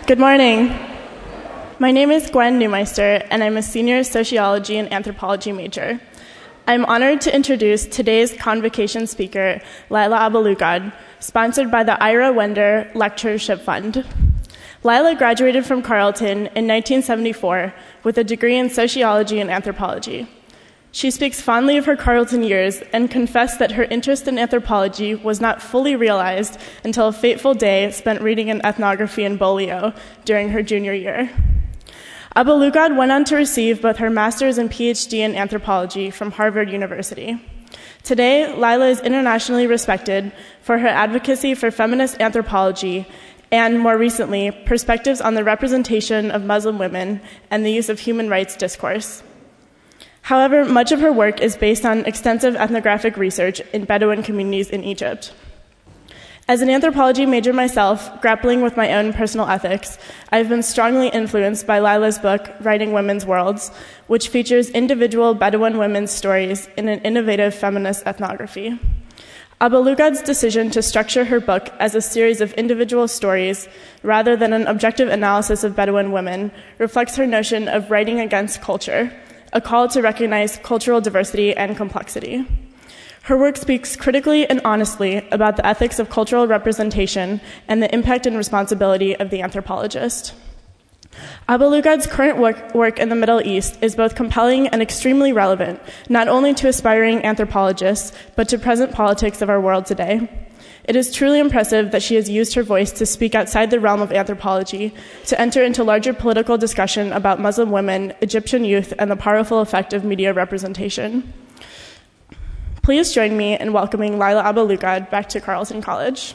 Good morning. My name is Gwen Neumeister, and I'm a senior sociology and anthropology major. I'm honored to introduce today's convocation speaker, Lila Abou-Lugad, sponsored by the Ira Wender Lectureship Fund. Lila graduated from Carleton in 1974 with a degree in sociology and anthropology. She speaks fondly of her Carleton years and confessed that her interest in anthropology was not fully realized until a fateful day spent reading an ethnography in Bolio during her junior year. Abou-Lugad went on to receive both her master's and PhD in anthropology from Harvard University. Today, Lila is internationally respected for her advocacy for feminist anthropology and, more recently, perspectives on the representation of Muslim women and the use of human rights discourse. However, much of her work is based on extensive ethnographic research in Bedouin communities in Egypt. As an anthropology major myself, grappling with my own personal ethics, I've been strongly influenced by Lila's book, Writing Women's Worlds, which features individual Bedouin women's stories in an innovative feminist ethnography. Abou-Lugad's decision to structure her book as a series of individual stories rather than an objective analysis of Bedouin women reflects her notion of writing against culture, a call to recognize cultural diversity and complexity. Her work speaks critically and honestly about the ethics of cultural representation and the impact and responsibility of the anthropologist. Abou-Lugad's current work in the Middle East is both compelling and extremely relevant, not only to aspiring anthropologists, but to present politics of our world today. It is truly impressive that she has used her voice to speak outside the realm of anthropology, to enter into larger political discussion about Muslim women, Egyptian youth, and the powerful effect of media representation. Please join me in welcoming Lila Abou-Lugad back to Carleton College.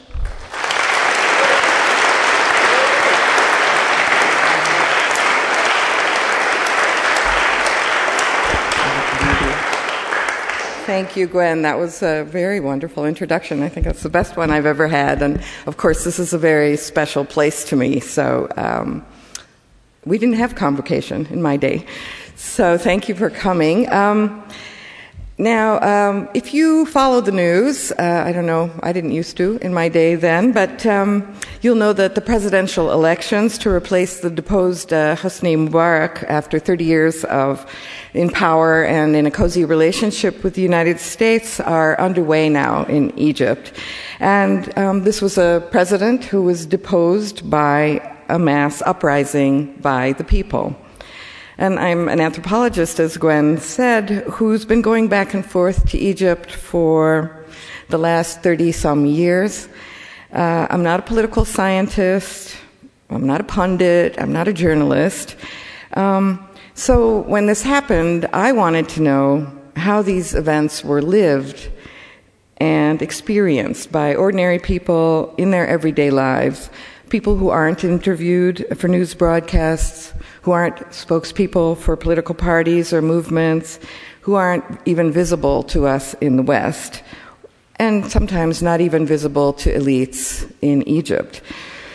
Thank you, Gwen. That was a very wonderful introduction. I think that's the best one I've ever had. And, of course, this is a very special place to me. So we didn't have convocation in my day. So thank you for coming. Now, if you follow the news, I don't know, I didn't used to in my day then, but you'll know that the presidential elections to replace the deposed Hosni Mubarak after 30 years in power and in a cozy relationship with the United States are underway now in Egypt. And this was a president who was deposed by a mass uprising by the people. And I'm an anthropologist, as Gwen said, who's been going back and forth to Egypt for the last 30-some years. I'm not a political scientist. I'm not a pundit. I'm not a journalist. So when this happened, I wanted to know how these events were lived and experienced by ordinary people in their everyday lives, people who aren't interviewed for news broadcasts, who aren't spokespeople for political parties or movements, who aren't even visible to us in the West, and sometimes not even visible to elites in Egypt.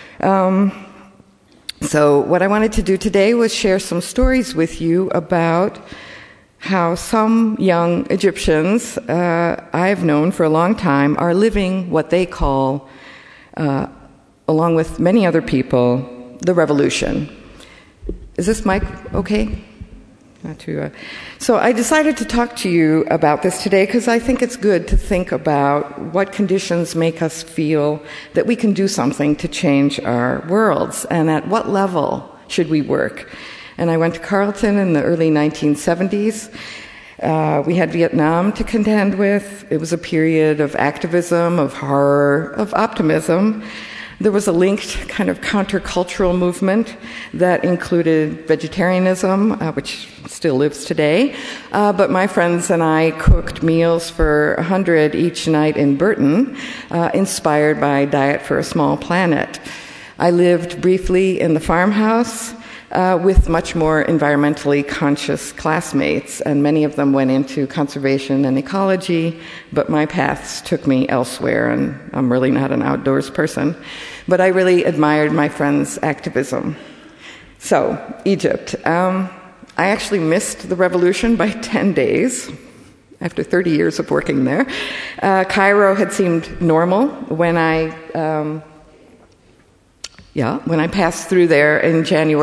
So what I wanted to do today was share some stories with you about how some young Egyptians I've known for a long time are living what they call, along with many other people, the revolution. Is this mic okay? Not too. So I decided to talk to you about this today because I think it's good to think about what conditions make us feel that we can do something to change our worlds, and at what level should we work. And I went to Carleton in the early 1970s. We had Vietnam to contend with. It was a period of activism, of horror, of optimism. There was a linked kind of countercultural movement that included vegetarianism, which still lives today. But my friends and I cooked meals for 100 each night in Burton, inspired by Diet for a Small Planet. I lived briefly in the farmhouse with much more environmentally conscious classmates, and many of them went into conservation and ecology, but my paths took me elsewhere, and I'm really not an outdoors person. But I really admired my friends' activism. So, Egypt. I actually missed the revolution by 10 days after 30 years of working there. Cairo had seemed normal when I Yeah, when I passed through there in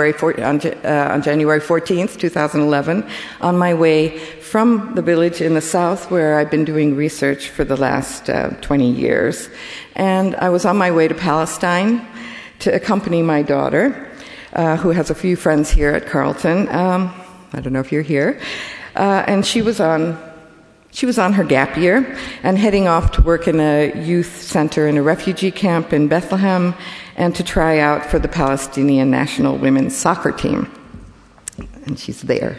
on January 14th, 2011, on my way from the village in the south where I've been doing research for the last 20 years. And I was on my way to Palestine to accompany my daughter, who has a few friends here at Carleton. I don't know if you're here. And she was on her gap year and heading off to work in a youth center in a refugee camp in Bethlehem and to try out for the Palestinian national women's soccer team. And she's there.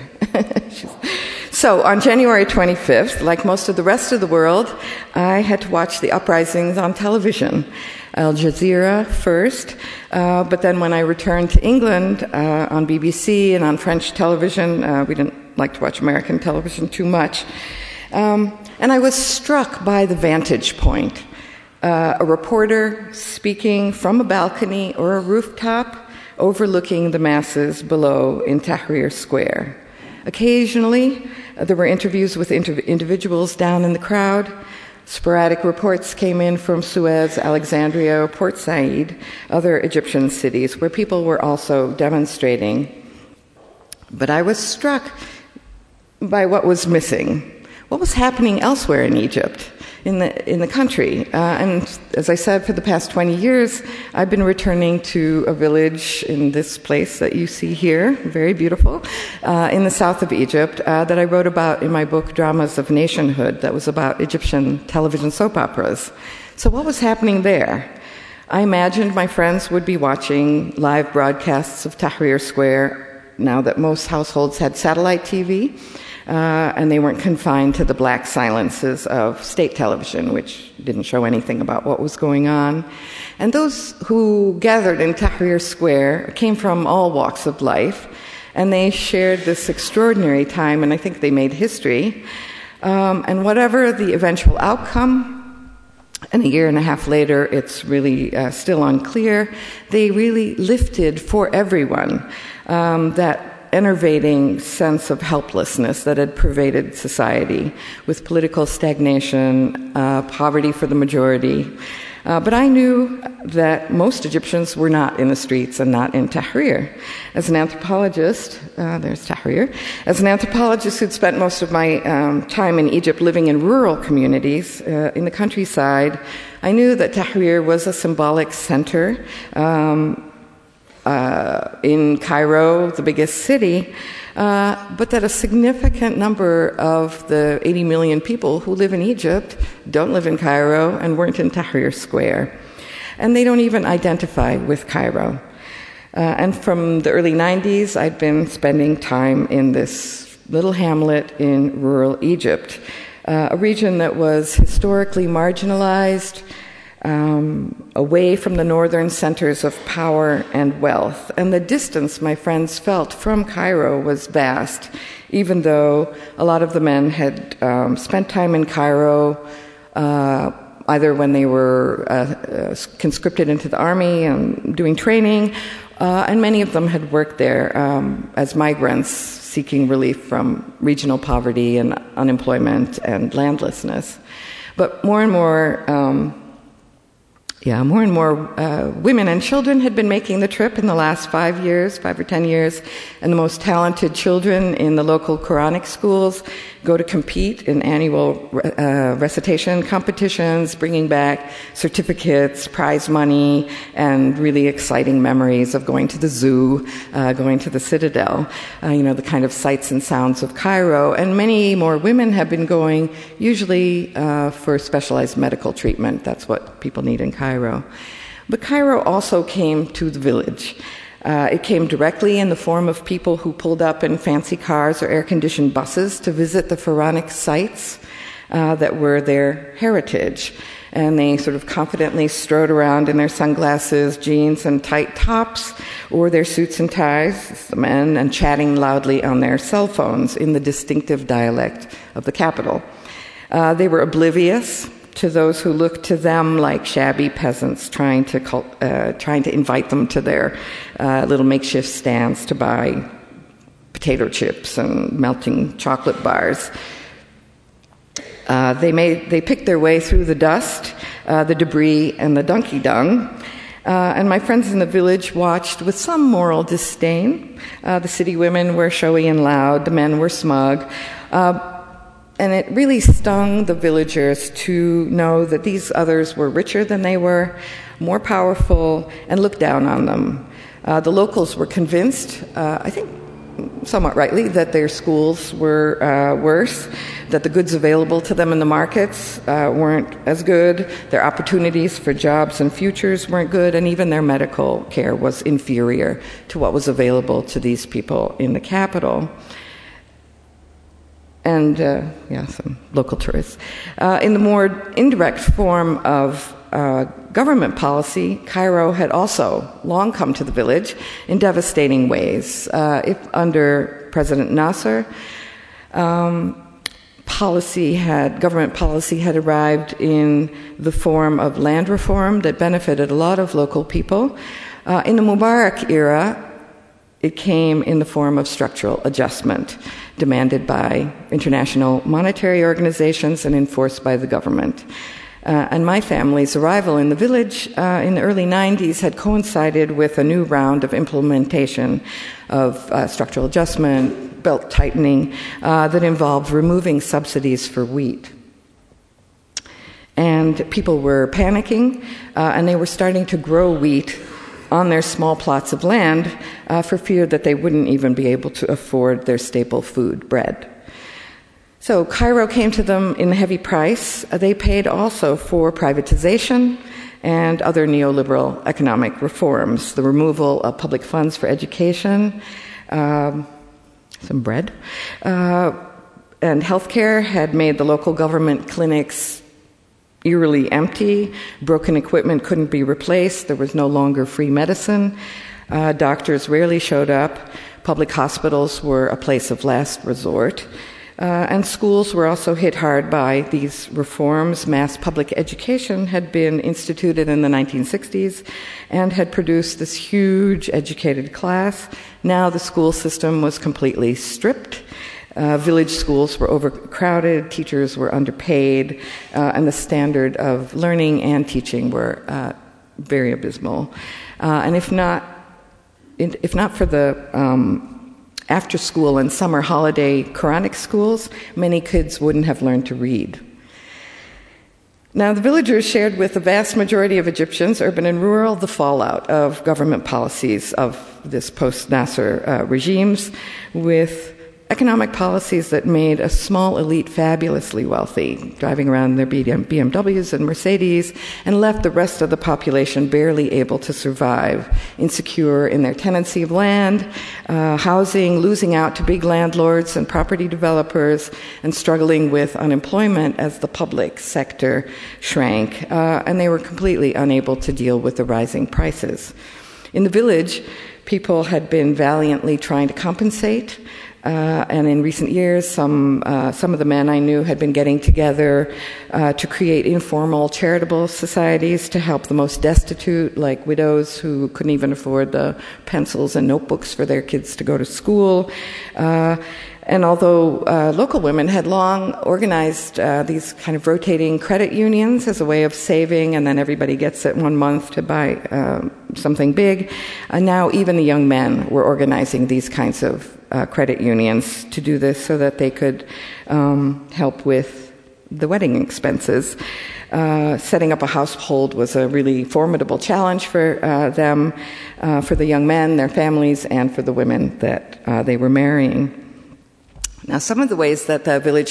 So on January 25th, like most of the rest of the world, I had to watch the uprisings on television. Al Jazeera first, but then when I returned to England on BBC and on French television, we didn't like to watch American television too much, and I was struck by the vantage point. A reporter speaking from a balcony or a rooftop overlooking the masses below in Tahrir Square. Occasionally, there were interviews with individuals down in the crowd. Sporadic reports came in from Suez, Alexandria, Port Said, other Egyptian cities where people were also demonstrating. But I was struck by what was missing, what was happening elsewhere in Egypt, in the country. And as I said, for the past 20 years, I've been returning to a village in this place that you see here, very beautiful, in the south of Egypt, that I wrote about in my book, Dramas of Nationhood, that was about Egyptian television soap operas. So what was happening there? I imagined my friends would be watching live broadcasts of Tahrir Square now that most households had satellite TV, and they weren't confined to the black silences of state television, which didn't show anything about what was going on. And those who gathered in Tahrir Square came from all walks of life, and they shared this extraordinary time, and I think they made history. And whatever the eventual outcome, and a year and a half later, it's really still unclear, they really lifted for everyone that enervating sense of helplessness that had pervaded society, with political stagnation, poverty for the majority. But I knew that most Egyptians were not in the streets and not in Tahrir. As an anthropologist, there's Tahrir. As an anthropologist who'd spent most of my time in Egypt living in rural communities in the countryside, I knew that Tahrir was a symbolic center. In Cairo, the biggest city, but that a significant number of the 80 million people who live in Egypt don't live in Cairo and weren't in Tahrir Square. And they don't even identify with Cairo. And from the early 90s, I'd been spending time in this little hamlet in rural Egypt, a region that was historically marginalized, away from the northern centers of power and wealth. And the distance my friends felt from Cairo was vast, even though a lot of the men had spent time in Cairo, either when they were conscripted into the army and doing training, and many of them had worked there as migrants seeking relief from regional poverty and unemployment and landlessness. But more and more women and children had been making the trip in the last 5 or 10 years, and the most talented children in the local Quranic schools go to compete in annual recitation competitions, bringing back certificates, prize money, and really exciting memories of going to the zoo, going to the Citadel, the kind of sights and sounds of Cairo. And many more women have been going, usually for specialized medical treatment. That's what people need in Cairo. But Cairo also came to the village. It came directly in the form of people who pulled up in fancy cars or air-conditioned buses to visit the pharaonic sites that were their heritage. And they sort of confidently strode around in their sunglasses, jeans, and tight tops, or their suits and ties, the men, and chatting loudly on their cell phones in the distinctive dialect of the capital. They were oblivious to those who looked to them like shabby peasants trying to invite them to their little makeshift stands to buy potato chips and melting chocolate bars. They picked their way through the dust, the debris, and the donkey dung, And my friends in the village watched with some moral disdain. The city women were showy and loud, the men were smug. And it really stung the villagers to know that these others were richer than they were, more powerful, and looked down on them. The locals were convinced, I think somewhat rightly, that their schools were worse, that the goods available to them in the markets weren't as good, their opportunities for jobs and futures weren't good, and even their medical care was inferior to what was available to these people in the capital. And, some local tourists. In the more indirect form of government policy, Cairo had also long come to the village in devastating ways. If under President Nasser, government policy had arrived in the form of land reform that benefited a lot of local people. In the Mubarak era, it came in the form of structural adjustment, demanded by international monetary organizations and enforced by the government. And my family's arrival in the village in the early 90s had coincided with a new round of implementation of structural adjustment, belt tightening, that involved removing subsidies for wheat. And people were panicking, and they were starting to grow wheat on their small plots of land for fear that they wouldn't even be able to afford their staple food, bread. So Cairo came to them in a heavy price. They paid also for privatization and other neoliberal economic reforms, the removal of public funds for education, some bread, and healthcare had made the local government clinics eerily empty. Broken equipment couldn't be replaced. There was no longer free medicine. Doctors rarely showed up. Public hospitals were a place of last resort. And schools were also hit hard by these reforms. Mass public education had been instituted in the 1960s and had produced this huge educated class. Now the school system was completely stripped. Village schools were overcrowded, teachers were underpaid, and the standard of learning and teaching were very abysmal. And if not for the after-school and summer holiday Quranic schools, many kids wouldn't have learned to read. Now, the villagers shared with the vast majority of Egyptians, urban and rural, the fallout of government policies of this post-Nasser regimes, with economic policies that made a small elite fabulously wealthy, driving around their BMWs and Mercedes, and left the rest of the population barely able to survive, insecure in their tenancy of land, housing, losing out to big landlords and property developers, and struggling with unemployment as the public sector shrank, and they were completely unable to deal with the rising prices. In the village, people had been valiantly trying to compensate. And in recent years, some of the men I knew had been getting together to create informal charitable societies to help the most destitute, like widows who couldn't even afford the pencils and notebooks for their kids to go to school. And although local women had long organized these kind of rotating credit unions as a way of saving, and then everybody gets it 1 month to buy something big, now even the young men were organizing these kinds of credit unions to do this so that they could help with the wedding expenses. Setting up a household was a really formidable challenge for them, for the young men, their families, and for the women that they were marrying. Now, some of the ways that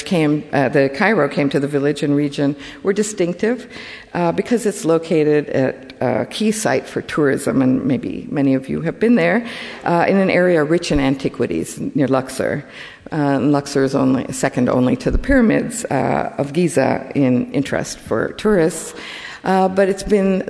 the Cairo came to the village and region were distinctive because it's located at a key site for tourism, and maybe many of you have been there, in an area rich in antiquities near Luxor. Luxor is second only to the pyramids of Giza in interest for tourists. But it's been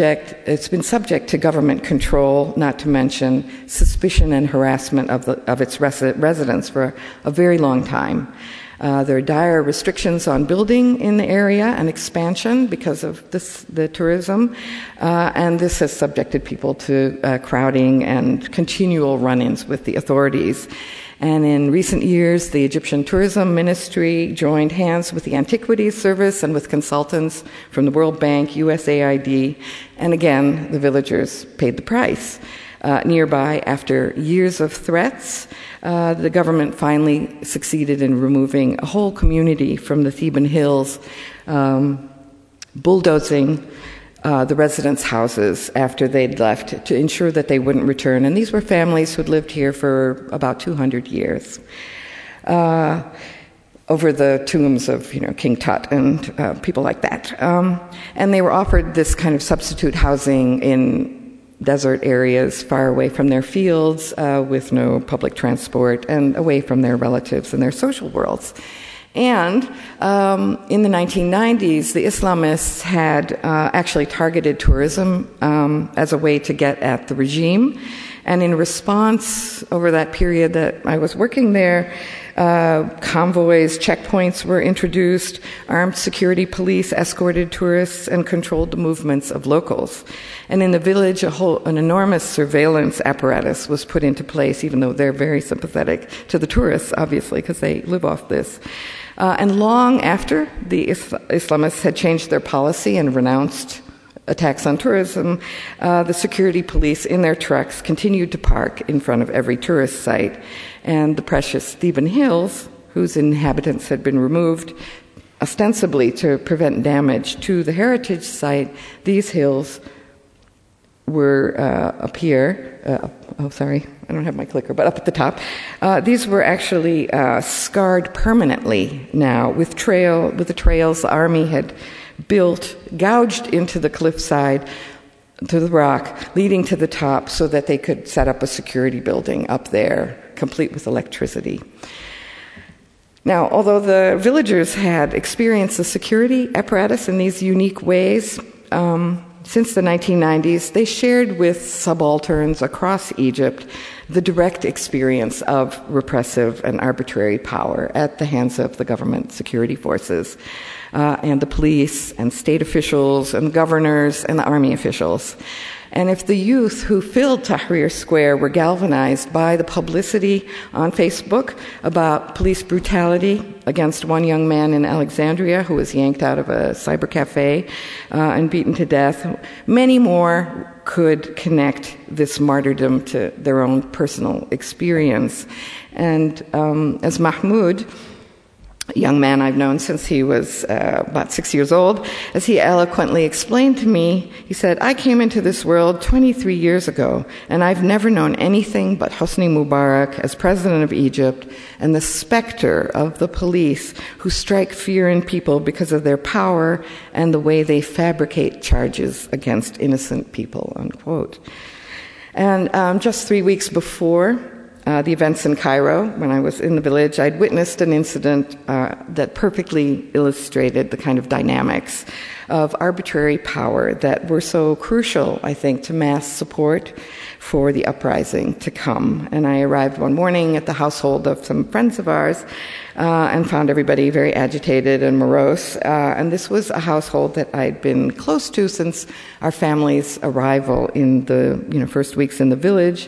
subject to government control, not to mention suspicion and harassment of its residents for a very long time. There are dire restrictions on building in the area and expansion because of the tourism, and this has subjected people to crowding and continual run-ins with the authorities. And in recent years, the Egyptian Tourism Ministry joined hands with the Antiquities Service and with consultants from the World Bank, USAID, and again, the villagers paid the price. Nearby, after years of threats, the government finally succeeded in removing a whole community from the Theban hills, bulldozing the residents' houses after they'd left to ensure that they wouldn't return. And these were families who'd lived here for about 200 years. Over the tombs of, King Tut and people like that. And they were offered this kind of substitute housing in desert areas far away from their fields, with no public transport, and away from their relatives and their social worlds. And in the 1990s, the Islamists had actually targeted tourism as a way to get at the regime. And in response, over that period that I was working there, convoys, checkpoints were introduced, armed security police escorted tourists and controlled the movements of locals. And in the village, an enormous surveillance apparatus was put into place, even though they're very sympathetic to the tourists, obviously, because they live off this. And long after the Islamists had changed their policy and renounced attacks on tourism, the security police in their trucks continued to park in front of every tourist site. And the precious Theban hills, whose inhabitants had been removed, ostensibly to prevent damage to the heritage site, these hills were up here. I don't have my clicker, but up at the top. These were actually scarred permanently now with the trails the army had built, gouged into the cliffside to the rock, leading to the top so that they could set up a security building up there, complete with electricity. Now, although the villagers had experienced the security apparatus in these unique ways, since the 1990s, they shared with subalterns across Egypt the direct experience of repressive and arbitrary power at the hands of the government security forces, and the police and state officials and governors and the army officials. And if the youth who filled Tahrir Square were galvanized by the publicity on Facebook about police brutality against one young man in Alexandria who was yanked out of a cyber cafe and beaten to death, many more could connect this martyrdom to their own personal experience. And as Mahmoud, a young man I've known since he was about 6 years old, as he eloquently explained to me, he said, "I came into this world 23 years ago, and I've never known anything but Hosni Mubarak as president of Egypt and the specter of the police who strike fear in people because of their power and the way they fabricate charges against innocent people," unquote. And just 3 weeks before the events in Cairo, when I was in the village, I'd witnessed an incident that perfectly illustrated the kind of dynamics of arbitrary power that were so crucial, I think, to mass support for the uprising to come. And I arrived one morning at the household of some friends of ours and found everybody very agitated and morose. And this was a household that I'd been close to since our family's arrival in the first weeks in the village.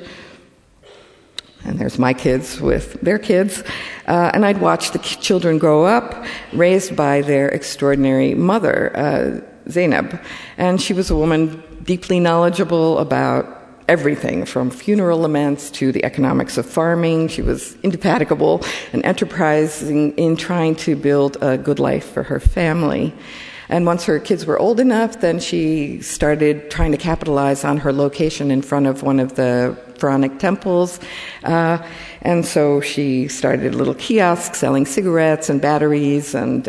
And there's my kids with their kids. And I'd watched the children grow up, raised by their extraordinary mother, Zainab. And she was a woman deeply knowledgeable about everything, from funeral laments to the economics of farming. She was indefatigable and enterprising in trying to build a good life for her family. And once her kids were old enough, then she started trying to capitalize on her location in front of one of the Pharaonic temples. And so she started a little kiosk selling cigarettes and batteries and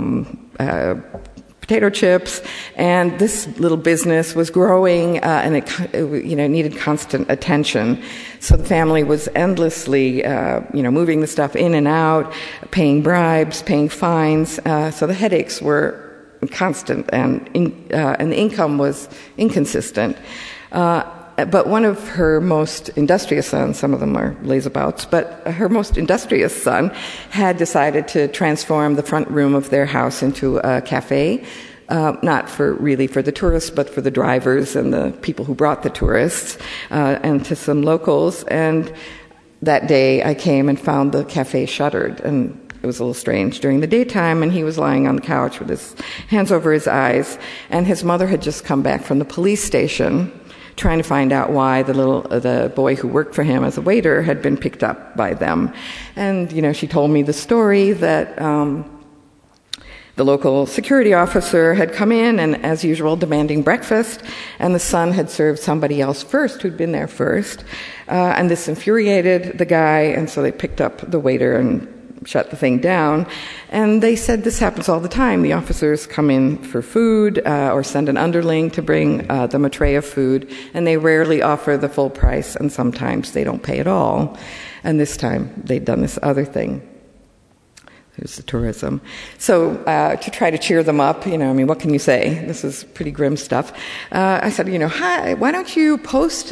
potato chips. And this little business was growing, and it needed constant attention. So the family was endlessly, moving the stuff in and out, paying bribes, paying fines. So the headaches were constant, and the income was inconsistent. But one of her most industrious sons, some of them are lazabouts, but her most industrious son had decided to transform the front room of their house into a cafe, not for the tourists, but for the drivers and the people who brought the tourists, and to some locals. And that day I came and found the cafe shuttered, and it was a little strange during the daytime, and he was lying on the couch with his hands over his eyes, and his mother had just come back from the police station trying to find out why the boy who worked for him as a waiter had been picked up by them. And, she told me the story that the local security officer had come in and, as usual, demanding breakfast, and the son had served somebody else first who'd been there first. And this infuriated the guy, and so they picked up the waiter and shut the thing down. And they said this happens all the time. The officers come in for food or send an underling to bring them a tray of food, and they rarely offer the full price, and sometimes they don't pay at all. And this time they'd done this other thing. There's the tourism. So to try to cheer them up, what can you say? This is pretty grim stuff. I said, hi, why don't you post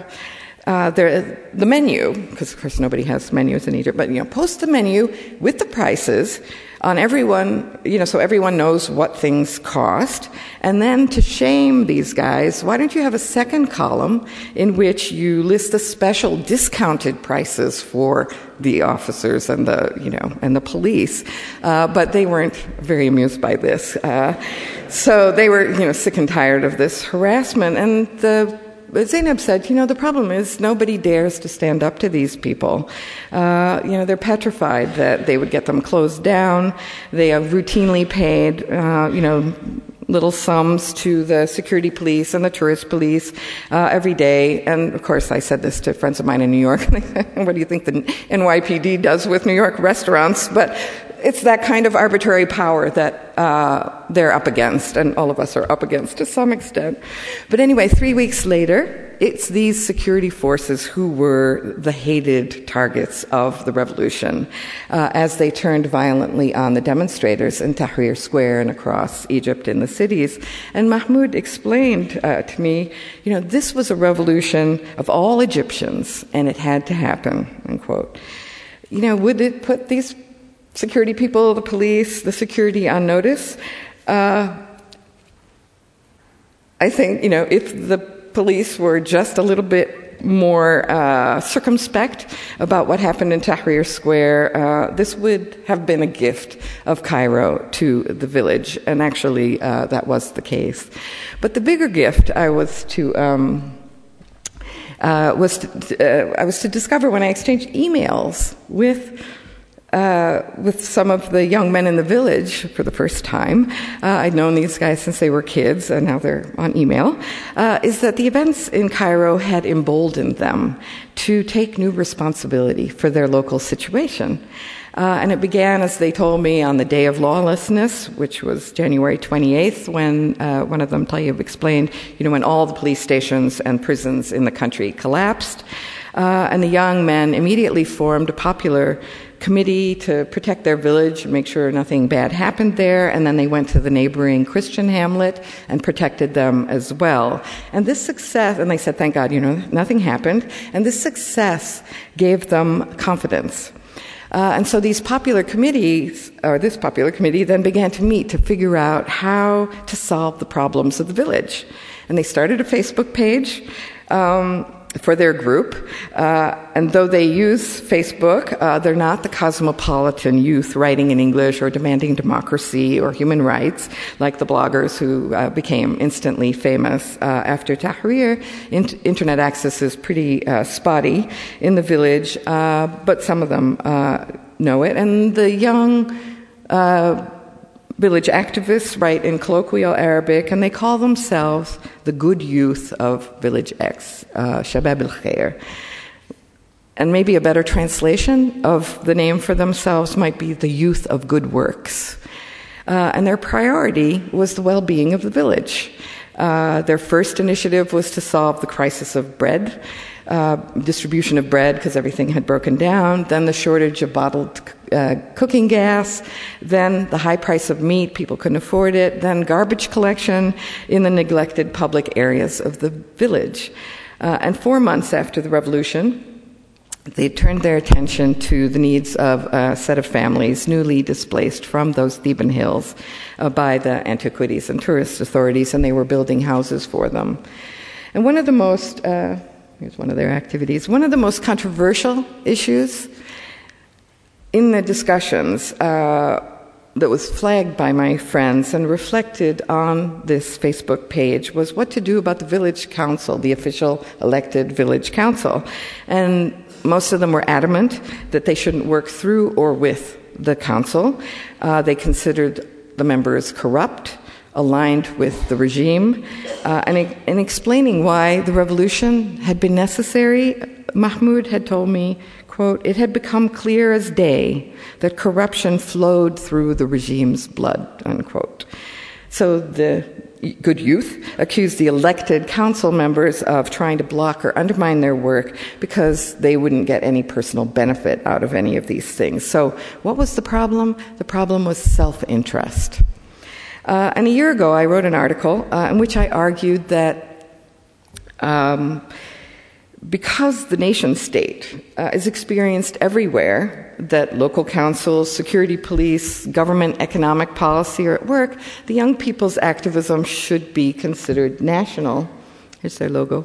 the menu, because of course nobody has menus in Egypt, but post the menu with the prices on everyone, so everyone knows what things cost. And then to shame these guys, why don't you have a second column in which you list the special discounted prices for the officers and the police? But they weren't very amused by this. So they were, sick and tired of this harassment. And Zainab said, the problem is nobody dares to stand up to these people. They're petrified that they would get them closed down. They have routinely paid, little sums to the security police and the tourist police every day. And, of course, I said this to friends of mine in New York. What do you think the NYPD does with New York restaurants? But it's that kind of arbitrary power that they're up against, and all of us are up against to some extent. But anyway, 3 weeks later, it's these security forces who were the hated targets of the revolution as they turned violently on the demonstrators in Tahrir Square and across Egypt in the cities. And Mahmoud explained to me, this was a revolution of all Egyptians, and it had to happen, unquote. Would it put these security people, the police, the security on notice? I think, if the police were just a little bit more circumspect about what happened in Tahrir Square, this would have been a gift of Cairo to the village, and actually that was the case. But the bigger gift I was to discover when I exchanged emails with some of the young men in the village for the first time. I'd known these guys since they were kids, and now they're on email, is that the events in Cairo had emboldened them to take new responsibility for their local situation. And it began, as they told me, on the Day of Lawlessness, which was January 28th, when one of them, Tayyib, explained, when all the police stations and prisons in the country collapsed. And the young men immediately formed a popular committee to protect their village and make sure nothing bad happened there, and then they went to the neighboring Christian hamlet and protected them as well. And this success, and they said, thank God, nothing happened, and this success gave them confidence. And so this popular committee then began to meet to figure out how to solve the problems of the village. And they started a Facebook page for their group, and though they use Facebook, they're not the cosmopolitan youth writing in English or demanding democracy or human rights like the bloggers who became instantly famous after Tahrir. Internet access is pretty spotty in the village, but some of them know it. And the young village activists write in colloquial Arabic, and they call themselves the good youth of Village X, Shabab al-Khair. And maybe a better translation of the name for themselves might be the youth of good works. And their priority was the well-being of the village. Their first initiative was to solve the crisis of bread, distribution of bread because everything had broken down, then the shortage of bottled cooking gas, then the high price of meat, people couldn't afford it, then garbage collection in the neglected public areas of the village. And 4 months after the revolution, they turned their attention to the needs of a set of families newly displaced from those Theban hills by the antiquities and tourist authorities, and they were building houses for them. And one of the most Here's one of their activities. One of the most controversial issues in the discussions that was flagged by my friends and reflected on this Facebook page was what to do about the village council, the official elected village council. And most of them were adamant that they shouldn't work through or with the council. They considered the members corrupt, aligned with the regime. And in explaining why the revolution had been necessary, Mahmoud had told me, quote, "It had become clear as day that corruption flowed through the regime's blood," unquote. So the good youth accused the elected council members of trying to block or undermine their work because they wouldn't get any personal benefit out of any of these things. So what was the problem? The problem was self-interest. And a year ago, I wrote an article in which I argued that because the nation-state is experienced everywhere, that local councils, security police, government economic policy are at work, the young people's activism should be considered national. Here's their logo.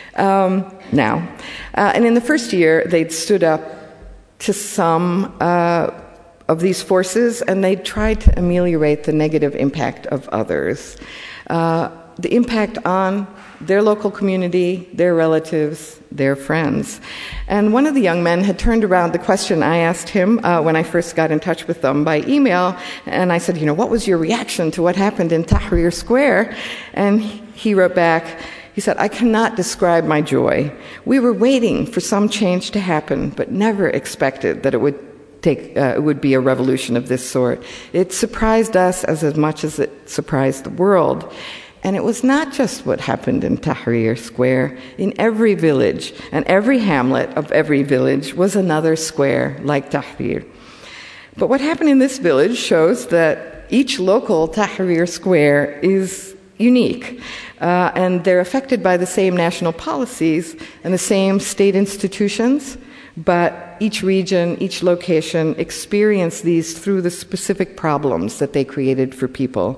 Now. And in the first year, they'd stood up to some of these forces, and they tried to ameliorate the negative impact of others. The impact on their local community, their relatives, their friends. And one of the young men had turned around the question I asked him when I first got in touch with them by email, and I said, what was your reaction to what happened in Tahrir Square? And he wrote back, he said, "I cannot describe my joy. We were waiting for some change to happen, but never expected that it would be a revolution of this sort. It surprised us as much as it surprised the world." And it was not just what happened in Tahrir Square. In every village and every hamlet of every village was another square like Tahrir. But what happened in this village shows that each local Tahrir Square is unique. And they're affected by the same national policies and the same state institutions, but each region, each location experienced these through the specific problems that they created for people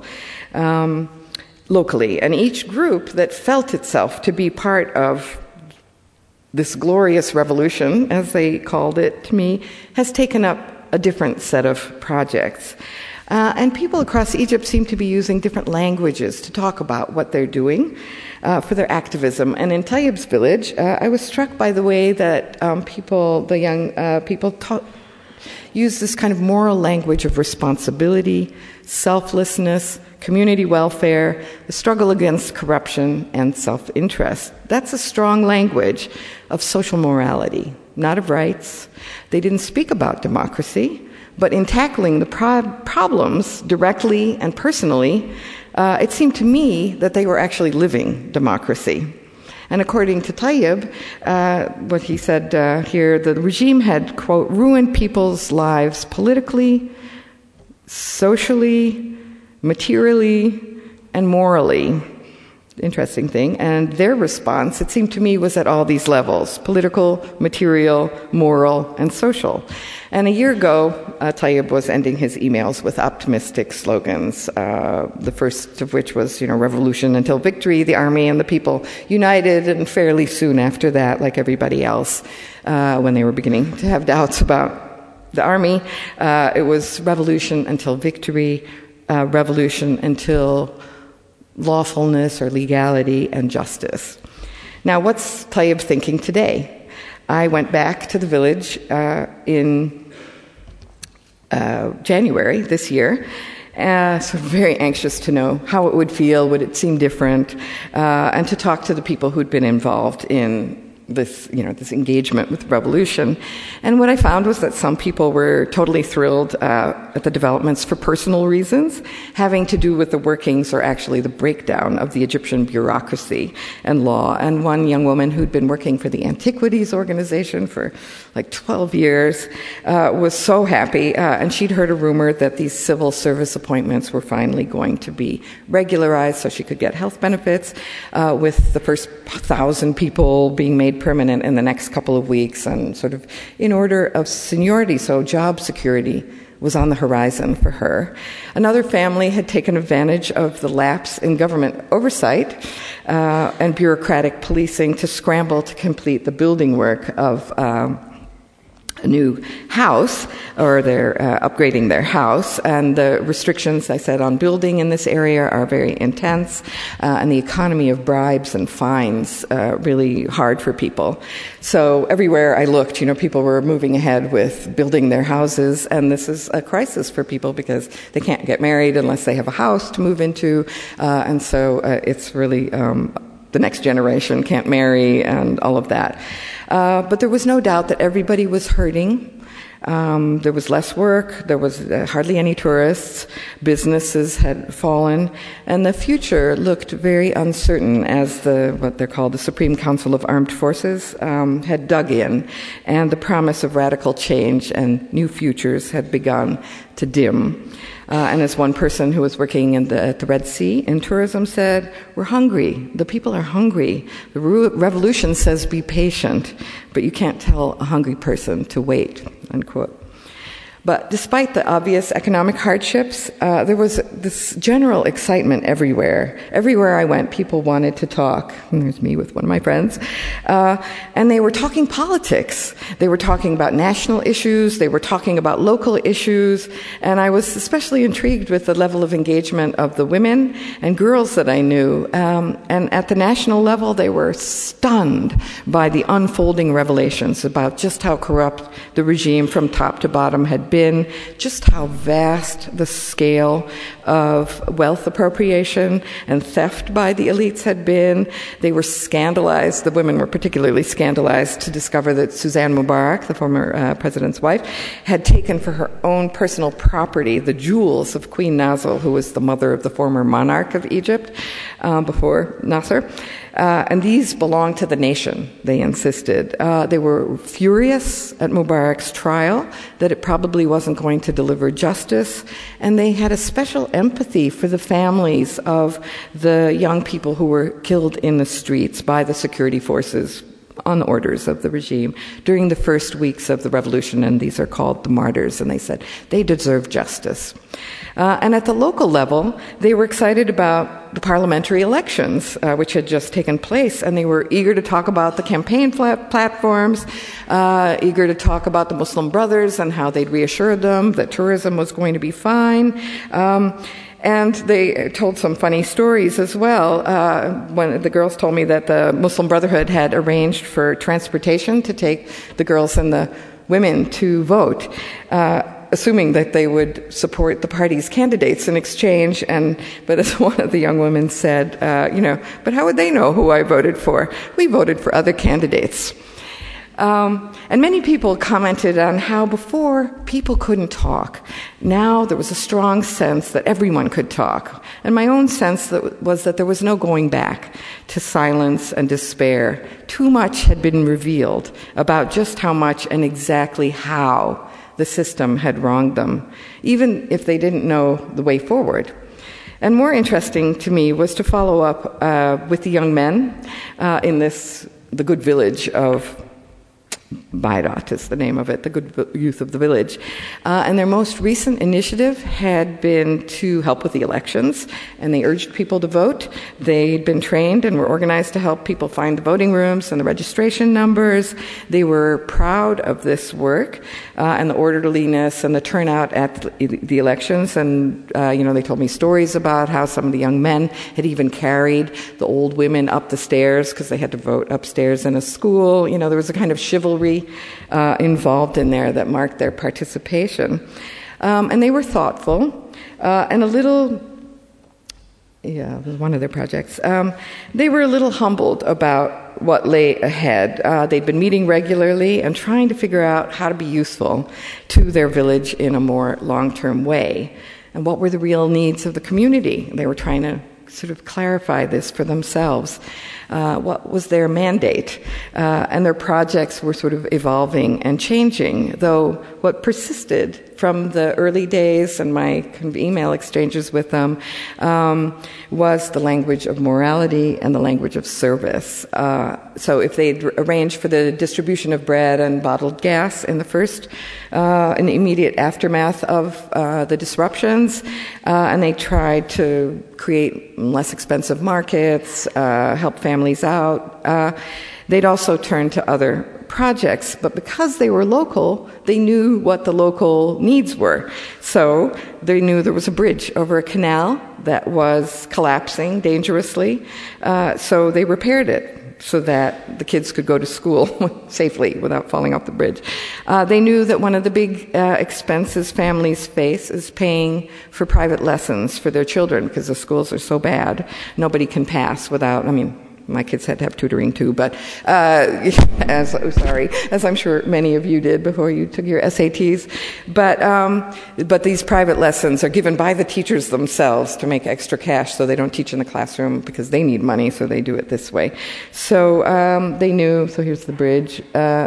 locally. And each group that felt itself to be part of this glorious revolution, as they called it to me, has taken up a different set of projects. And people across Egypt seem to be using different languages to talk about what they're doing for their activism. And in Tayyib's village, I was struck by the way that the young people use this kind of moral language of responsibility, selflessness, community welfare, the struggle against corruption, and self-interest. That's a strong language of social morality, not of rights. They didn't speak about democracy, but in tackling the problems directly and personally, it seemed to me that they were actually living democracy. And according to Tayyib, what he said here, the regime had, quote, ruined people's lives politically, socially, materially, and morally. Interesting thing. And their response, it seemed to me, was at all these levels: political, material, moral, and social. And a year ago, Tayyib was ending his emails with optimistic slogans, the first of which was, revolution until victory, the army and the people united, and fairly soon after that, like everybody else, when they were beginning to have doubts about the army, it was revolution until victory, revolution until lawfulness or legality and justice. Now, what's Tayyib thinking today? I went back to the village in January this year, so very anxious to know how it would feel, would it seem different, and to talk to the people who'd been involved in this engagement with revolution. And what I found was that some people were totally thrilled at the developments for personal reasons, having to do with the workings or actually the breakdown of the Egyptian bureaucracy and law. And one young woman who'd been working for the Antiquities Organization for like 12 years was so happy, and she'd heard a rumor that these civil service appointments were finally going to be regularized so she could get health benefits, with the first 1,000 people being made permanent in the next couple of weeks, and sort of in order of seniority, so job security was on the horizon for her. Another family had taken advantage of the lapse in government oversight and bureaucratic policing to scramble to complete the building work of a new house, or they're upgrading their house. And the restrictions, I said, on building in this area are very intense, and the economy of bribes and fines really hard for people. So everywhere I looked, people were moving ahead with building their houses, and this is a crisis for people because they can't get married unless they have a house to move into, and so it's really the next generation can't marry and all of that. But there was no doubt that everybody was hurting. There was less work, there was hardly any tourists, businesses had fallen, and the future looked very uncertain as what they're called the Supreme Council of Armed Forces had dug in, and the promise of radical change and new futures had begun to dim. And as one person who was working at the Red Sea in tourism said, we're hungry. The people are hungry. The revolution says be patient, but you can't tell a hungry person to wait, unquote. But despite the obvious economic hardships, there was this general excitement everywhere. Everywhere I went, people wanted to talk. And there's me with one of my friends. And they were talking politics. They were talking about national issues. They were talking about local issues. And I was especially intrigued with the level of engagement of the women and girls that I knew. And at the national level, they were stunned by the unfolding revelations about just how corrupt the regime from top to bottom had been, just how vast the scale of wealth appropriation and theft by the elites had been. They were scandalized, the women were particularly scandalized to discover that Suzanne Mubarak, the former president's wife, had taken for her own personal property the jewels of Queen Nazal, who was the mother of the former monarch of Egypt before Nasser. And these belonged to the nation, they insisted. They were furious at Mubarak's trial, that it probably wasn't going to deliver justice, and they had a special empathy for the families of the young people who were killed in the streets by the security forces on the orders of the regime during the first weeks of the revolution, and these are called the martyrs, and they said they deserve justice. And at the local level, they were excited about the parliamentary elections, which had just taken place, and they were eager to talk about the campaign platforms, eager to talk about the Muslim Brothers and how they'd reassured them that tourism was going to be fine. And they told some funny stories as well. When the girls told me that the Muslim Brotherhood had arranged for transportation to take the girls and the women to vote, assuming that they would support the party's candidates in exchange. But as one of the young women said, but how would they know who I voted for? We voted for other candidates. And many people commented on how before people couldn't talk. Now there was a strong sense that everyone could talk. And my own sense was that there was no going back to silence and despair. Too much had been revealed about just how much and exactly how the system had wronged them, even if they didn't know the way forward. And more interesting to me was to follow up with the young men in the good village of Bairat is the name of it, the good youth of the village. And their most recent initiative had been to help with the elections, and they urged people to vote. They'd been trained and were organized to help people find the voting rooms and the registration numbers. They were proud of this work and the orderliness and the turnout at the elections. And, they told me stories about how some of the young men had even carried the old women up the stairs because they had to vote upstairs in a school. There was a kind of chivalry involved in there that marked their participation. And they were thoughtful and a little, it was one of their projects. They were a little humbled about what lay ahead. They'd been meeting regularly and trying to figure out how to be useful to their village in a more long-term way. And what were the real needs of the community? They were trying to sort of clarify this for themselves. What was their mandate? And their projects were sort of evolving and changing, though what persisted from the early days and my kind of email exchanges with them was the language of morality and the language of service. So if they'd arranged for the distribution of bread and bottled gas in the immediate aftermath of the disruptions, and they tried to create less expensive markets, help families out, they'd also turn to other projects, but because they were local, they knew what the local needs were. So they knew there was a bridge over a canal that was collapsing dangerously, so they repaired it so that the kids could go to school safely without falling off the bridge. They knew that one of the big expenses families face is paying for private lessons for their children because the schools are so bad. Nobody can pass without, my kids had to have tutoring too, but as I'm sure many of you did before you took your SATs. But these private lessons are given by the teachers themselves to make extra cash, so they don't teach in the classroom because they need money, so they do it this way. So they knew. So here's the bridge.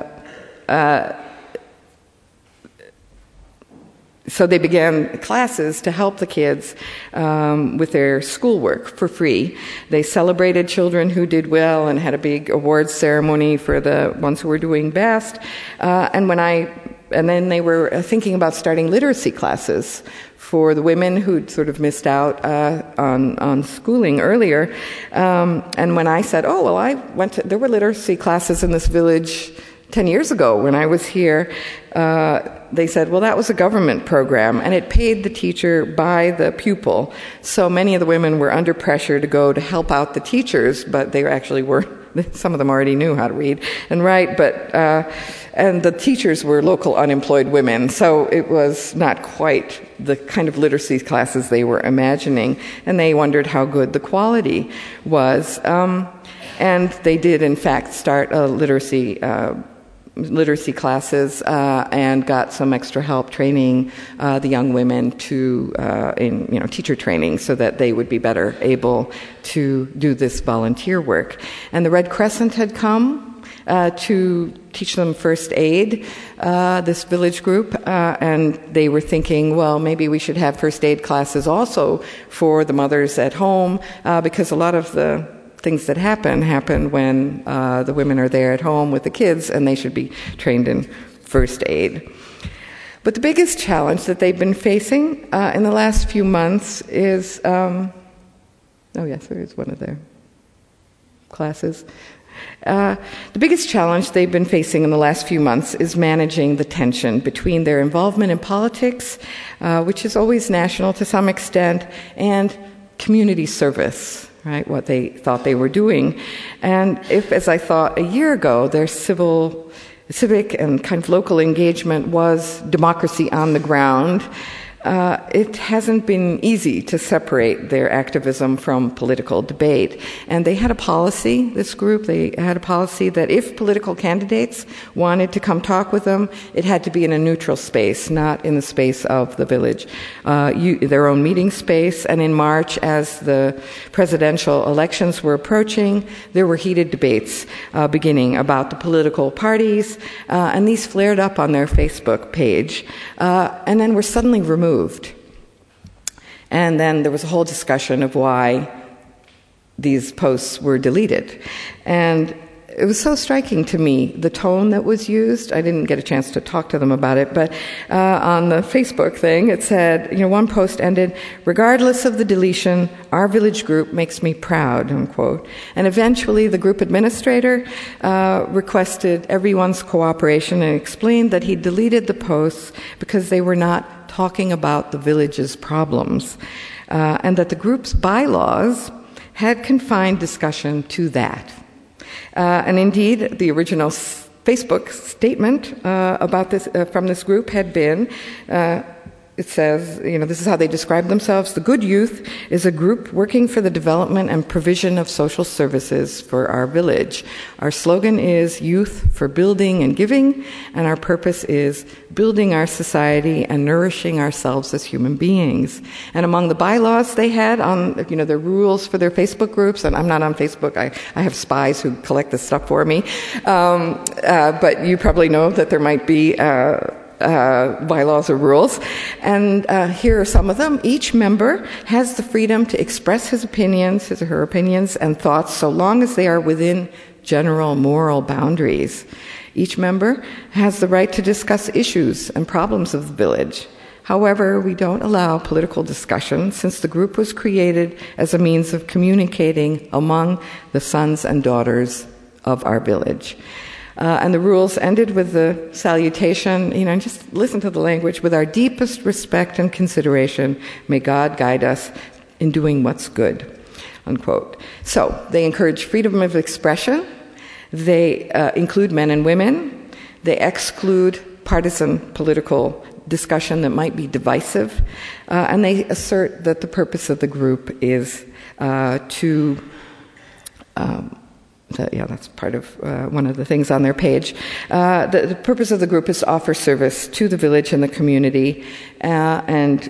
So they began classes to help the kids with their schoolwork for free. They celebrated children who did well and had a big awards ceremony for the ones who were doing best. And then they were thinking about starting literacy classes for the women who'd sort of missed out on schooling earlier. And when I said, there were literacy classes in this village 10 years ago when I was here, they said, well, that was a government program, and it paid the teacher by the pupil. So many of the women were under pressure to go to help out the teachers, but they actually were, some of them already knew how to read and write, and the teachers were local unemployed women, so it was not quite the kind of literacy classes they were imagining, and they wondered how good the quality was. And they did, in fact, start a literacy classes and got some extra help training the young women in teacher training so that they would be better able to do this volunteer work. And the Red Crescent had come to teach them first aid, this village group, and they were thinking, well, maybe we should have first aid classes also for the mothers at home, because a lot of the things that happen when the women are there at home with the kids, and they should be trained in first aid. But the biggest challenge that they've been facing in the last few months is, there is one of their classes. The biggest challenge they've been facing in the last few months is managing the tension between their involvement in politics, which is always national to some extent, and community service. Right, what they thought they were doing. And if, as I thought a year ago, their civic and kind of local engagement was democracy on the ground, it hasn't been easy to separate their activism from political debate. And they had a policy, this group, they had a policy that if political candidates wanted to come talk with them, it had to be in a neutral space, not in the space of the village, their own meeting space. And in March, as the presidential elections were approaching, there were heated debates beginning about the political parties, and these flared up on their Facebook page, and then were suddenly removed. And then there was a whole discussion of why these posts were deleted. And it was so striking to me, the tone that was used. I didn't get a chance to talk to them about it, but on the Facebook thing, it said, one post ended, "Regardless of the deletion, our village group makes me proud," unquote. And eventually the group administrator requested everyone's cooperation and explained that he deleted the posts because they were not talking about the village's problems, and that the group's bylaws had confined discussion to that. And indeed, the original Facebook statement about this from this group had been, it says, this is how they describe themselves. The Good Youth is a group working for the development and provision of social services for our village. Our slogan is Youth for Building and Giving, and our purpose is building our society and nourishing ourselves as human beings. And among the bylaws they had on, their rules for their Facebook groups, and I'm not on Facebook, I have spies who collect this stuff for me, but you probably know that there might be bylaws or rules. And here are some of them. Each member has the freedom to express his or her opinions and thoughts so long as they are within general moral boundaries. Each member has the right to discuss issues and problems of the village. However, we don't allow political discussion since the group was created as a means of communicating among the sons and daughters of our village. And the rules ended with the salutation, just listen to the language, with our deepest respect and consideration, may God guide us in doing what's good, unquote. So they encourage freedom of expression. They include men and women. They exclude partisan political discussion that might be divisive. And they assert that the purpose of the group is that's part of one of the things on their page. The purpose of the group is to offer service to the village and the community, and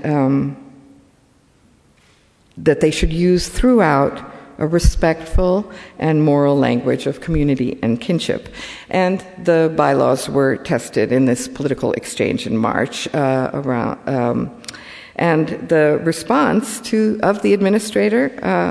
that they should use throughout a respectful and moral language of community and kinship. And the bylaws were tested in this political exchange in March and the response of the administrator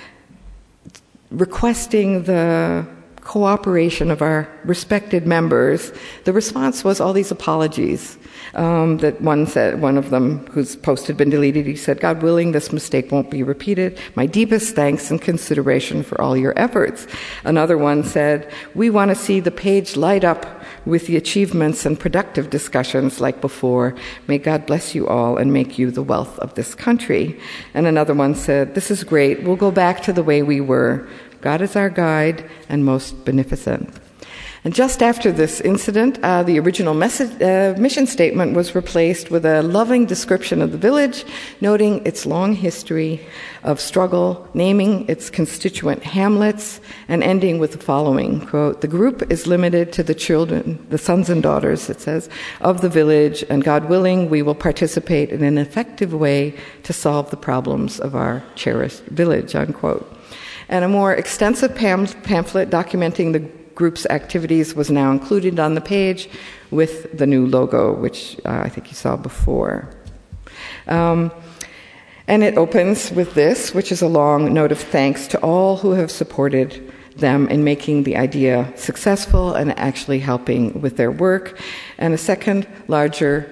requesting the cooperation of our respected members, the response was all these apologies. That one of them whose post had been deleted, he said, God willing, this mistake won't be repeated. My deepest thanks and consideration for all your efforts. Another one said, we want to see the page light up with the achievements and productive discussions like before. May God bless you all and make you the wealth of this country. And another one said, this is great. We'll go back to the way we were. God is our guide and most beneficent. And just after this incident, the original mission statement was replaced with a loving description of the village, noting its long history of struggle, naming its constituent hamlets, and ending with the following, quote, the group is limited to the children, the sons and daughters, it says, of the village, and God willing, we will participate in an effective way to solve the problems of our cherished village, unquote. And a more extensive pamphlet documenting the group's activities was now included on the page with the new logo, which I think you saw before. And it opens with this, which is a long note of thanks to all who have supported them in making the idea successful and actually helping with their work. And a second, larger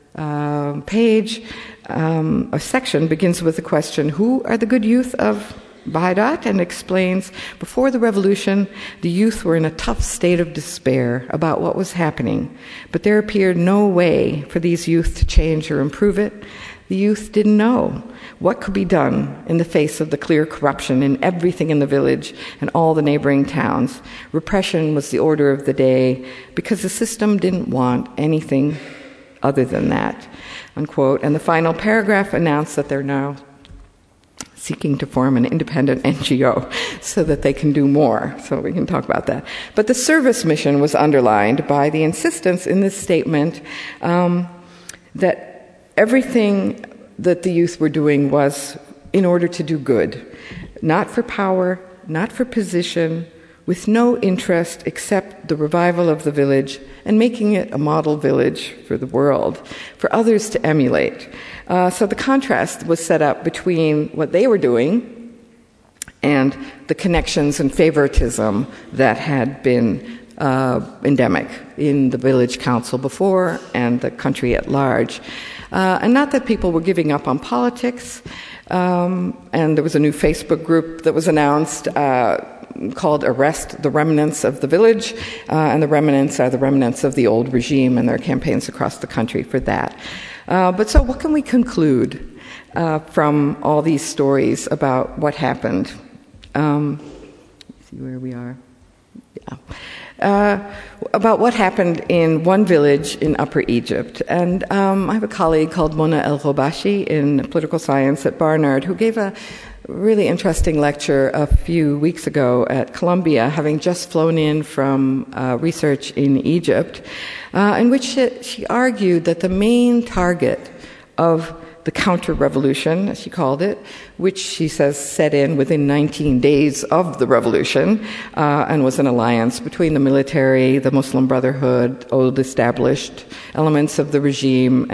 page, a section begins with the question, who are the good youth of Bahidat? And explains, before the revolution, the youth were in a tough state of despair about what was happening, but there appeared no way for these youth to change or improve it. The youth didn't know what could be done in the face of the clear corruption in everything in the village and all the neighboring towns. Repression was the order of the day because the system didn't want anything other than that, unquote. And the final paragraph announced that they're now seeking to form an independent NGO so that they can do more. So we can talk about that. But the service mission was underlined by the insistence in this statement that everything that the youth were doing was in order to do good, not for power, not for position, with no interest except the revival of the village and making it a model village for the world, for others to emulate. So the contrast was set up between what they were doing and the connections and favoritism that had been endemic in the village council before and the country at large. And not that people were giving up on politics. And there was a new Facebook group that was announced called Arrest the Remnants of the Village, and the remnants are the remnants of the old regime, and there are campaigns across the country for that. But so what can we conclude from all these stories about what happened? See where we are? about what happened in one village in Upper Egypt. And I have a colleague called Mona El-Robashi in political science at Barnard who gave a really interesting lecture a few weeks ago at Columbia, having just flown in from research in Egypt, in which she argued that the main target of the counter-revolution, as she called it, which she says set in within 19 days of the revolution, and was an alliance between the military, the Muslim Brotherhood, old established elements of the regime,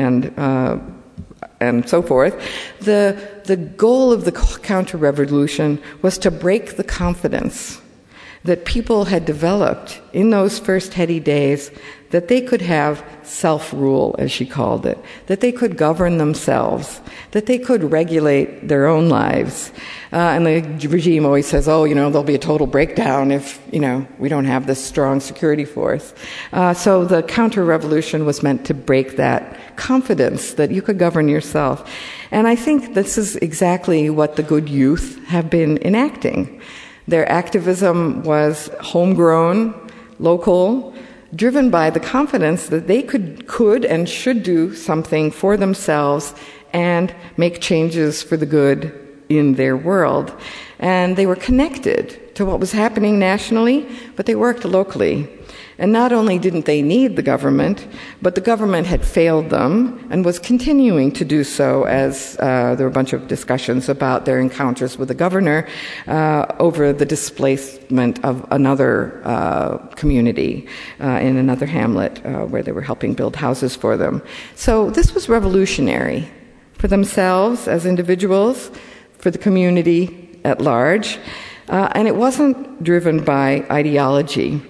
and so forth. The goal of the counter-revolution was to break the confidence that people had developed in those first heady days that they could have self-rule, as she called it, that they could govern themselves, that they could regulate their own lives. And the regime always says, there'll be a total breakdown if, we don't have this strong security force. So the counter-revolution was meant to break that confidence that you could govern yourself. And I think this is exactly what the Good Youth have been enacting. Their activism was homegrown, local, driven by the confidence that they could and should do something for themselves and make changes for the good in their world. And they were connected to what was happening nationally, but they worked locally. And not only didn't they need the government, but the government had failed them and was continuing to do so, as there were a bunch of discussions about their encounters with the governor over the displacement of another community in another hamlet where they were helping build houses for them. So this was revolutionary for themselves as individuals, for the community at large, and it wasn't driven by ideology.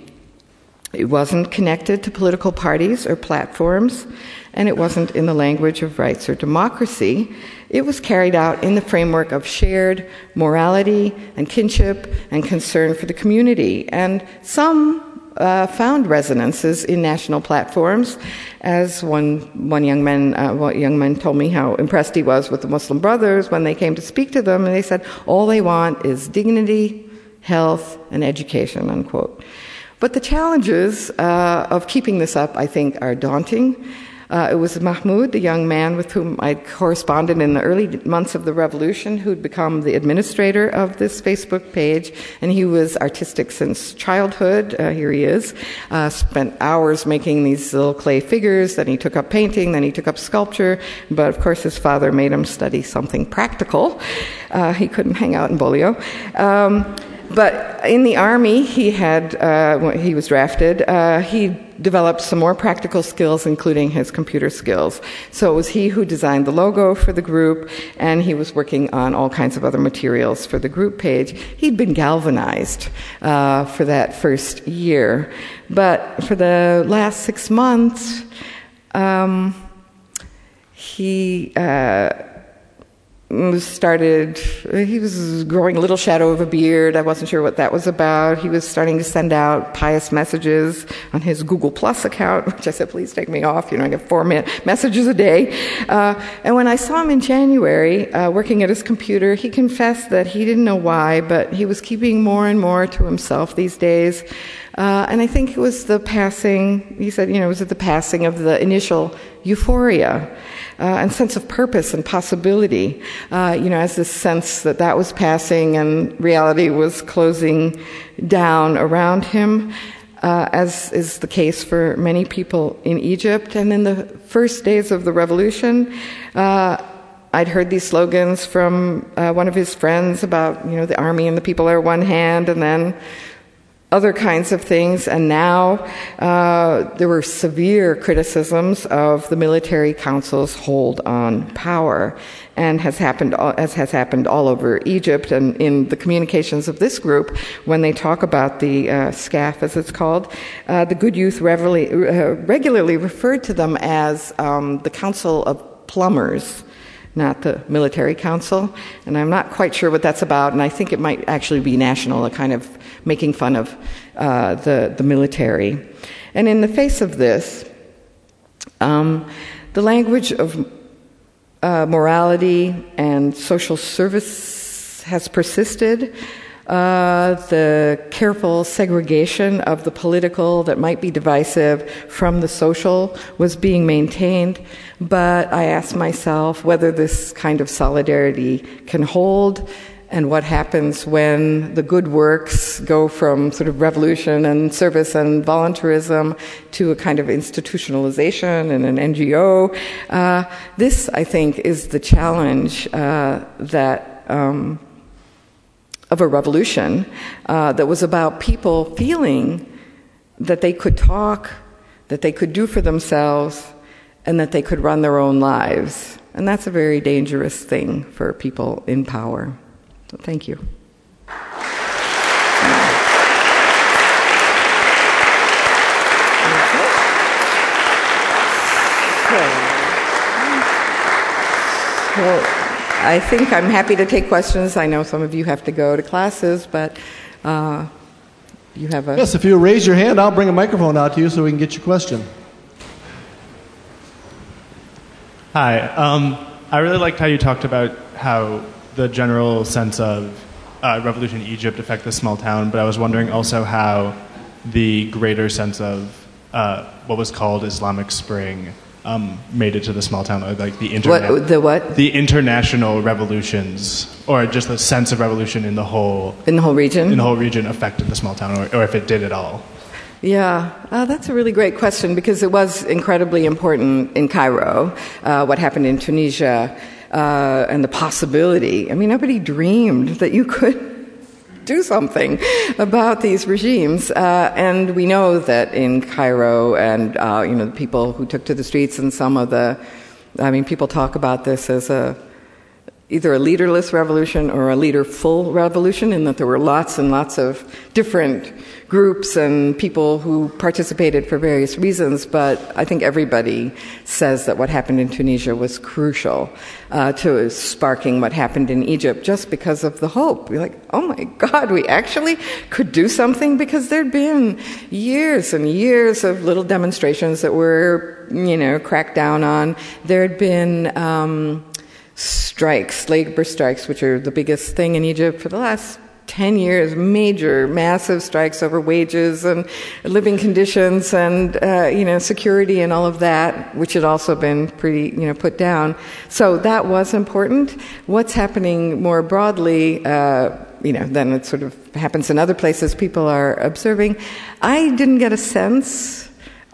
It wasn't connected to political parties or platforms, and it wasn't in the language of rights or democracy. It was carried out in the framework of shared morality and kinship and concern for the community. And some found resonances in national platforms, as one young man told me how impressed he was with the Muslim Brothers when they came to speak to them, and they said, all they want is dignity, health, and education, unquote. But the challenges of keeping this up, I think, are daunting. It was Mahmoud, the young man with whom I corresponded in the early months of the revolution, who'd become the administrator of this Facebook page, and he was artistic since childhood. Here he is. Spent hours making these little clay figures, then he took up painting, then he took up sculpture, but of course his father made him study something practical. He couldn't hang out in Bolio. But in the army, when he was drafted, he developed some more practical skills, including his computer skills. So it was he who designed the logo for the group, and he was working on all kinds of other materials for the group page. He'd been galvanized for that first year. But for the last 6 months, he was growing a little shadow of a beard. I wasn't sure what that was about. He was starting to send out pious messages on his Google Plus account, which I said, please take me off. I get 4 messages a day. And when I saw him in January, working at his computer, he confessed that he didn't know why, but he was keeping more and more to himself these days. And I think it was the passing, he said, it was at the passing of the initial euphoria and sense of purpose and possibility, as this sense that was passing and reality was closing down around him, as is the case for many people in Egypt. And in the first days of the revolution, I'd heard these slogans from one of his friends about, the army and the people are one hand, and then other kinds of things. And now there were severe criticisms of the military council's hold on power, and as has happened all over Egypt. And in the communications of this group, when they talk about the SCAF, as it's called, the Good Youth regularly referred to them as the Council of Plumbers, not the military council. And I'm not quite sure what that's about, and I think it might actually be national, a kind of making fun of the military. And in the face of this, the language of morality and social service has persisted, the careful segregation of the political that might be divisive from the social was being maintained. But I asked myself whether this kind of solidarity can hold, and what happens when the good works go from sort of revolution and service and voluntarism to a kind of institutionalization and an NGO. This, I think, is the challenge of a revolution that was about people feeling that they could talk, that they could do for themselves, and that they could run their own lives. And that's a very dangerous thing for people in power. So thank you. Well, I think I'm happy to take questions. I know some of you have to go to classes, but you have a... Yes, if you raise your hand, I'll bring a microphone out to you so we can get your question. Hi. I really liked how you talked about how the general sense of revolution in Egypt affect the small town, but I was wondering also how the greater sense of what was called Islamic Spring made it to the small town, or like the international revolutions, or just the sense of revolution in the whole region affected the small town, or if it did at all. Yeah, that's a really great question, because it was incredibly important in Cairo, what happened in Tunisia, and the possibility. I mean, nobody dreamed that you could do something about these regimes. And we know that in Cairo and, the people who took to the streets and people talk about this as either a leaderless revolution or a leaderful revolution, in that there were lots and lots of different groups and people who participated for various reasons. But I think everybody says that what happened in Tunisia was crucial to sparking what happened in Egypt, just because of the hope. We're like, oh my God, we actually could do something, because there'd been years and years of little demonstrations that were, cracked down on. There'd been strikes, labor strikes, which are the biggest thing in Egypt for the last 10 years, massive strikes over wages and living conditions and, security and all of that, which had also been pretty, put down. So that was important. What's happening more broadly, then it sort of happens in other places people are observing. I didn't get a sense.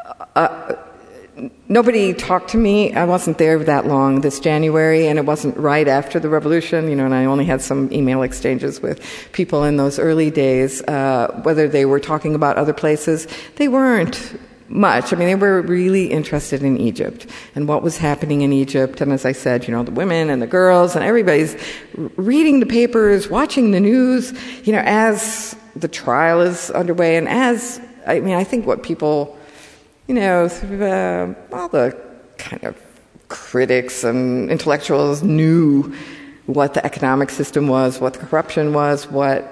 Nobody talked to me. I wasn't there that long this January, and it wasn't right after the revolution, and I only had some email exchanges with people in those early days. Whether they were talking about other places, they weren't much. I mean, they were really interested in Egypt and what was happening in Egypt. And as I said, the women and the girls and everybody's reading the papers, watching the news, as the trial is underway, and I think what people... all the kind of critics and intellectuals knew what the economic system was, what the corruption was, what,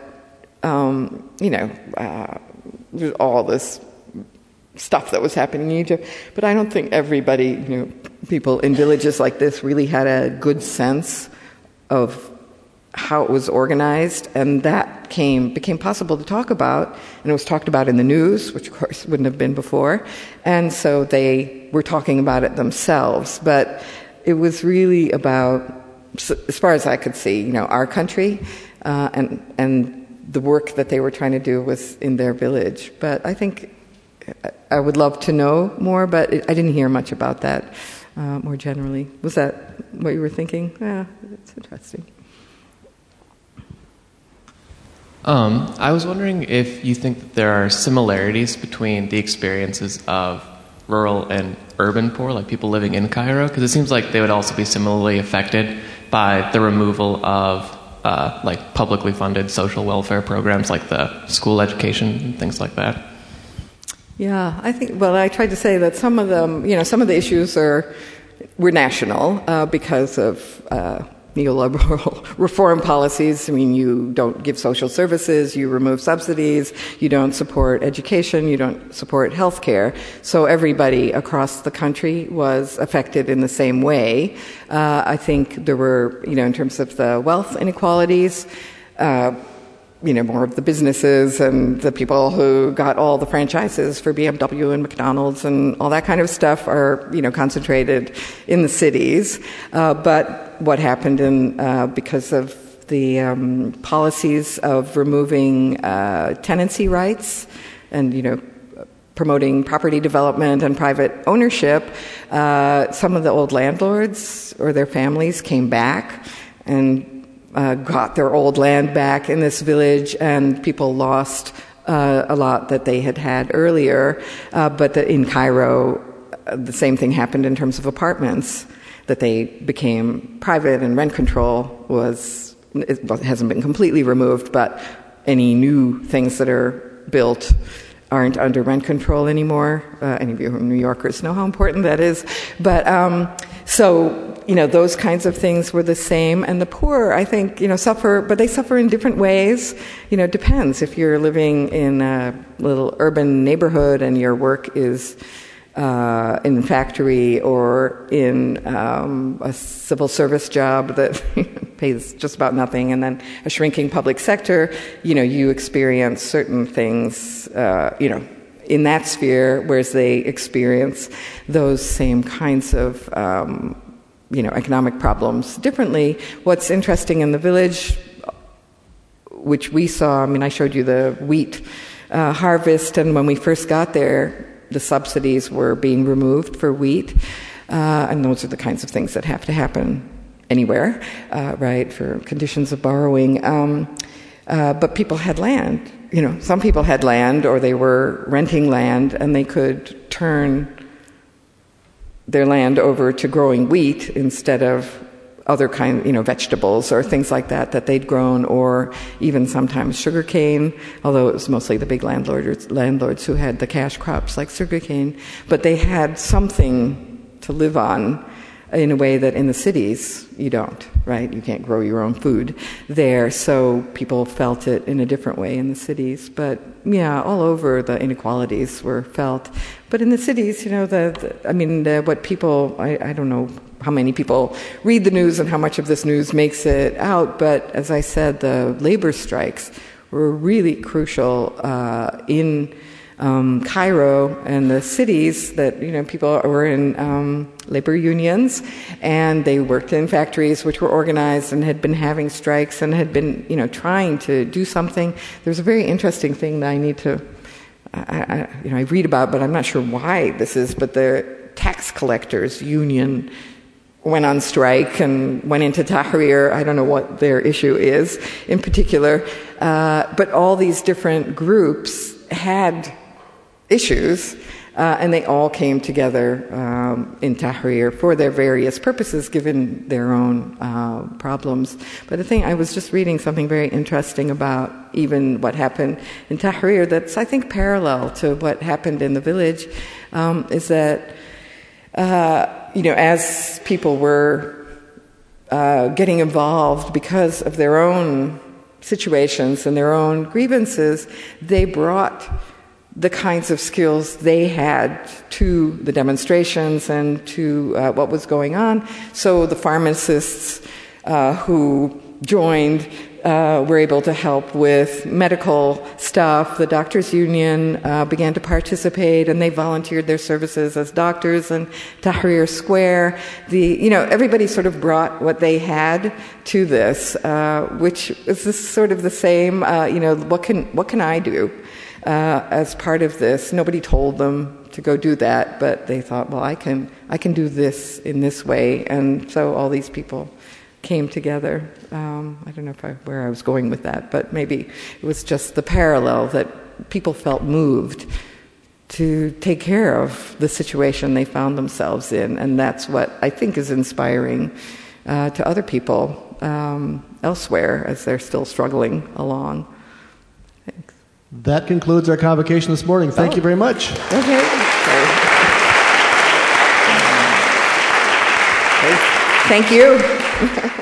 all this stuff that was happening in Egypt. But I don't think everybody, people in villages like this really had a good sense of how it was organized, and that became possible to talk about, and it was talked about in the news, which of course wouldn't have been before, and so they were talking about it themselves. But it was really about, as far as I could see, our country, and the work that they were trying to do was in their village. But I think I would love to know more, but I didn't hear much about that more generally. Was that what you were thinking? Yeah, it's interesting. I was wondering if you think that there are similarities between the experiences of rural and urban poor, like people living in Cairo, because it seems like they would also be similarly affected by the removal of publicly funded social welfare programs like the school education and things like that. Yeah, I tried to say that some of them, some of the issues were national because of neoliberal reform policies. I mean, you don't give social services, you remove subsidies, you don't support education, you don't support healthcare. So everybody across the country was affected in the same way. I think there were, in terms of the wealth inequalities, more of the businesses and the people who got all the franchises for BMW and McDonald's and all that kind of stuff are, concentrated in the cities. But what happened because of the policies of removing tenancy rights and, promoting property development and private ownership, some of the old landlords or their families came back and got their old land back in this village, and people lost a lot that they had earlier. But in Cairo, the same thing happened in terms of apartments, that they became private, and rent control hasn't been completely removed, but any new things that are built aren't under rent control anymore. Any of you who are New Yorkers know how important that is. But those kinds of things were the same. And the poor, I think, suffer, but they suffer in different ways. It depends. If you're living in a little urban neighborhood and your work is in a factory or in a civil service job that pays just about nothing, and then a shrinking public sector, you experience certain things, in that sphere, whereas they experience those same kinds of, economic problems differently. What's interesting in the village, which we saw, I showed you the wheat harvest, and when we first got there, the subsidies were being removed for wheat, and those are the kinds of things that have to happen anywhere, right, for conditions of borrowing. But people had land. Some people had land, or they were renting land, and they could turn their land over to growing wheat instead of other vegetables or things like that they'd grown, or even sometimes sugarcane, although it was mostly the big landlords who had the cash crops like sugarcane. But they had something to live on in a way that in the cities you don't, right? You can't grow your own food there, so people felt it in a different way in the cities. But all over the inequalities were felt. But in the cities, what people, I don't know how many people read the news and how much of this news makes it out, but as I said, the labor strikes were really crucial in Cairo and the cities, that people were in labor unions, and they worked in factories which were organized and had been having strikes and had been trying to do something. There's a very interesting thing that I need to I read about, but I'm not sure why this is, but the tax collectors union went on strike and went into Tahrir. I don't know what their issue is in particular, but all these different groups had issues, and they all came together in Tahrir for their various purposes, given their own problems. But the thing, I was just reading something very interesting about even what happened in Tahrir that's, I think, parallel to what happened in the village, is that as people were getting involved because of their own situations and their own grievances, they brought the kinds of skills they had to the demonstrations and to what was going on. So the pharmacists who joined were able to help with medical stuff. The doctors' union began to participate, and they volunteered their services as doctors in Tahrir Square. Everybody sort of brought what they had to this, which is this sort of the same. What can I do as part of this? Nobody told them to go do that, but they thought, well, I can do this in this way, and so all these people came together. I don't know where I was going with that, but maybe it was just the parallel that people felt moved to take care of the situation they found themselves in, and that's what I think is inspiring to other people elsewhere as they're still struggling along. Thanks. That concludes our convocation this morning. Thank you very much. Okay. Thank you.